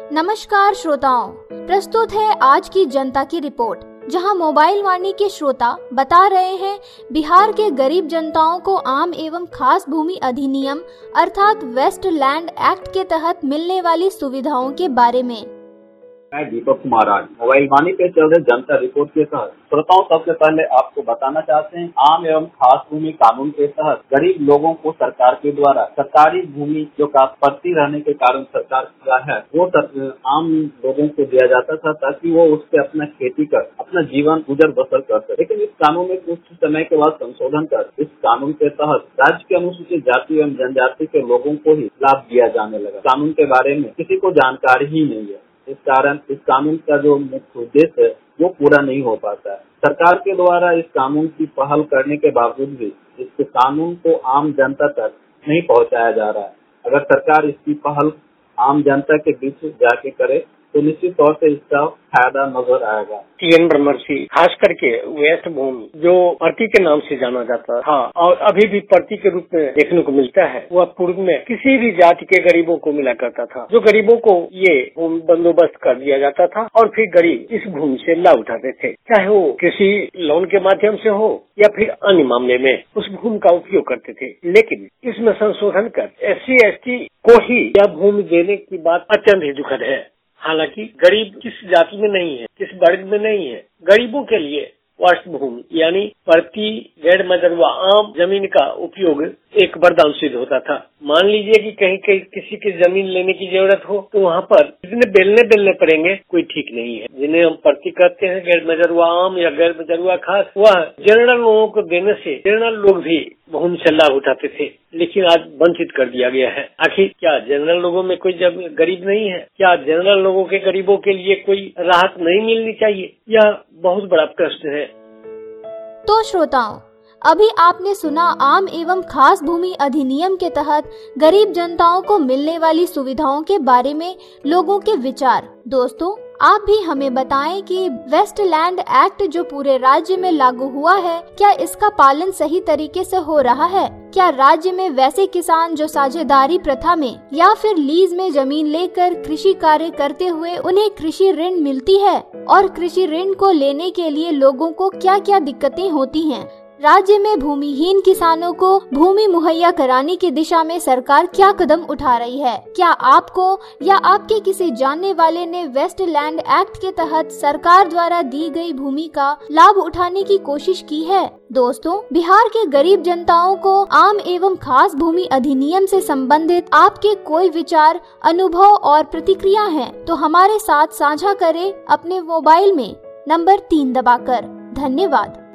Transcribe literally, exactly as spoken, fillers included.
नमस्कार श्रोताओं, प्रस्तुत है आज की जनता की रिपोर्ट, जहां मोबाइल वाणी के श्रोता बता रहे हैं बिहार के गरीब जनताओं को आम एवं खास भूमि अधिनियम अर्थात वेस्ट लैंड एक्ट के तहत मिलने वाली सुविधाओं के बारे में। मैं दीपक कुमार आज मोबाइल वाणी पे चल रहे जनता रिपोर्ट के तहत श्रोताओं सबसे पहले आपको बताना चाहते हैं आम एवं खास भूमि कानून के तहत गरीब लोगों को सरकार के द्वारा सरकारी भूमि जो पड़ती रहने के कारण सरकार का है वो आम लोगों को दिया जाता था ताकि वो उससे अपना खेती कर अपना जीवन गुजर बसर कर सके। लेकिन इस कानून में कुछ समय के बाद संशोधन कर इस कानून के तहत राज्य के अनुसूचित जाति एवं जनजाति के लोगों को ही लाभ दिया जाने लगा। कानून के बारे में किसी को जानकारी ही नहीं है, इस कारण इस कानून का जो मुख्य उद्देश्य है वो पूरा नहीं हो पाता है। सरकार के द्वारा इस कानून की पहल करने के बावजूद भी इस कानून को आम जनता तक नहीं पहुंचाया जा रहा है। अगर सरकार इसकी पहल आम जनता के बीच जाके करे तो निश्चित तौर से इसका फायदा नजर आएगा। टीएन ब्रह्मर्षि खास करके वेस्ट भूमि जो पर्ती के नाम से जाना जाता था और अभी भी पर्ती के रूप में देखने को मिलता है, वह पूर्व में किसी भी जाति के गरीबों को मिला करता था। जो गरीबों को ये भूमि बंदोबस्त कर दिया जाता था और फिर गरीब इस भूमि से लाभ उठाते थे, चाहे वो कृषि लोन के माध्यम से हो या फिर अन्य मामले में उस भूमि का उपयोग करते थे। लेकिन इसमें संशोधन कर एस सी एस टी को ही यह भूमि देने की बात अत्यंत ही दुखद है। हालांकि गरीब किस जाति में नहीं है, किस वर्ग में नहीं है, गरीबों के लिए वेस्ट भूमि यानी पर्ती गैर मजरूआ आम जमीन का उपयोग एक वरदान सिद्ध होता था। मान लीजिए कि कहीं कहीं किसी की जमीन लेने की जरूरत हो तो वहाँ पर जितने बेलने बेलने पड़ेंगे कोई ठीक नहीं है। जिन्हें हम पर्ती कहते हैं गैर मजरूआ आम या गैर मजरूआ खास, वह जनरल लोगों को देने से जनरल लोग भी भूमि से लाभ उठाते थे, लेकिन आज वंचित कर दिया गया है। आखिर क्या जनरल लोगों में कोई गरीब नहीं है? क्या जनरल लोगों के गरीबों के लिए कोई राहत नहीं मिलनी चाहिए? यह बहुत बड़ा प्रश्न है। तो श्रोताओं, अभी आपने सुना आम एवं खास भूमि अधिनियम के तहत गरीब जनताओं को मिलने वाली सुविधाओं के बारे में लोगों के विचार। दोस्तों, आप भी हमें बताएं कि वेस्ट लैंड एक्ट जो पूरे राज्य में लागू हुआ है, क्या इसका पालन सही तरीके से हो रहा है? क्या राज्य में वैसे किसान जो साझेदारी प्रथा में या फिर लीज में जमीन लेकर कृषि कार्य करते हुए उन्हें कृषि ऋण मिलती है? और कृषि ऋण को लेने के लिए लोगों को क्या क्या दिक्कतें होती हैं? राज्य में भूमिहीन किसानों को भूमि मुहैया कराने की दिशा में सरकार क्या कदम उठा रही है? क्या आपको या आपके किसी जानने वाले ने वेस्ट लैंड एक्ट के तहत सरकार द्वारा दी गई भूमि का लाभ उठाने की कोशिश की है? दोस्तों, बिहार के गरीब जनताओं को आम एवं खास भूमि अधिनियम से संबंधित आपके कोई विचार, अनुभव और प्रतिक्रिया हैं तो हमारे साथ साझा करें अपने मोबाइल में नंबर तीन दबाकर। धन्यवाद।